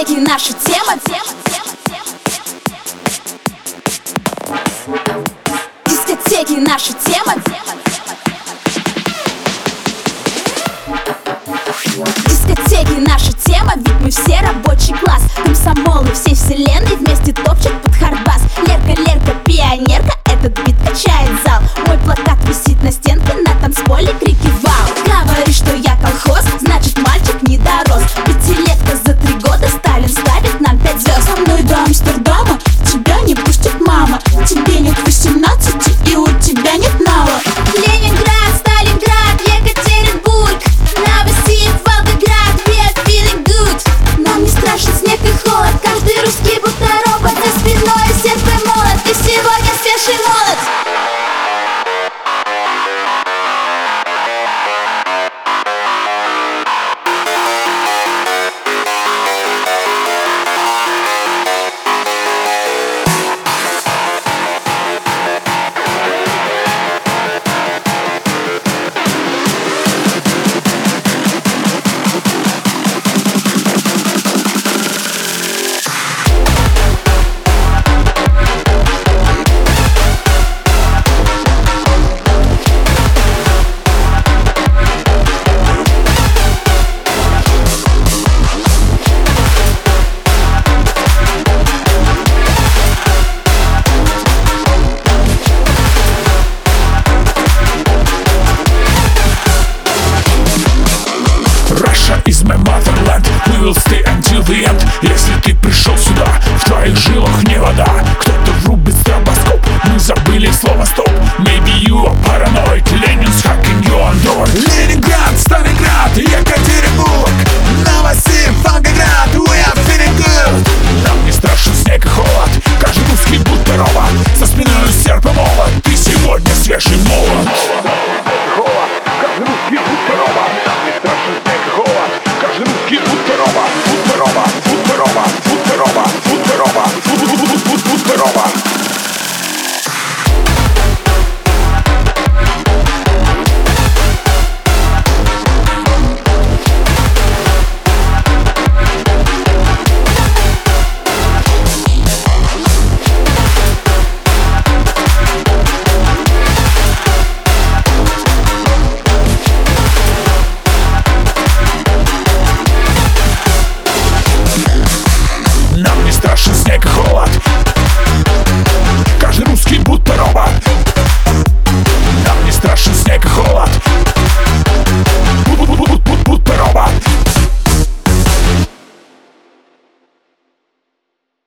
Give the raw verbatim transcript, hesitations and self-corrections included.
Дискотеки наша тема. Дискотеки наша тема. Дискотеки наша тема, ведь мы все рабочий класс. Комсомолы всей вселенной вместе топчут под хардбас. Лерка, Лерка, пионерка, этот бит качает зал. Мой плакат висит на стенке, на танцполе крики вау. Говоришь, что я колхоз, значит мальчик не дорос. Пятилетка за три года, Сталин ставит нам пять звезд. Со мной до Амстердама тебя не пустит мама. Тебе нет восемнадцати и у тебя нет нала. Ленинград, Сталинград, Екатеринбург, Новосиб, Волгоград, we are feeling good. Нам не страшен снег и холод, каждый русский будто робот. За спиной сетвый молот, и сегодня свежий молот. Is my motherland, we will stay until the end. Если ты пришел сюда, в твоих жилах не вода. Кто-то врубит стробоскоп, мы забыли слово стоп.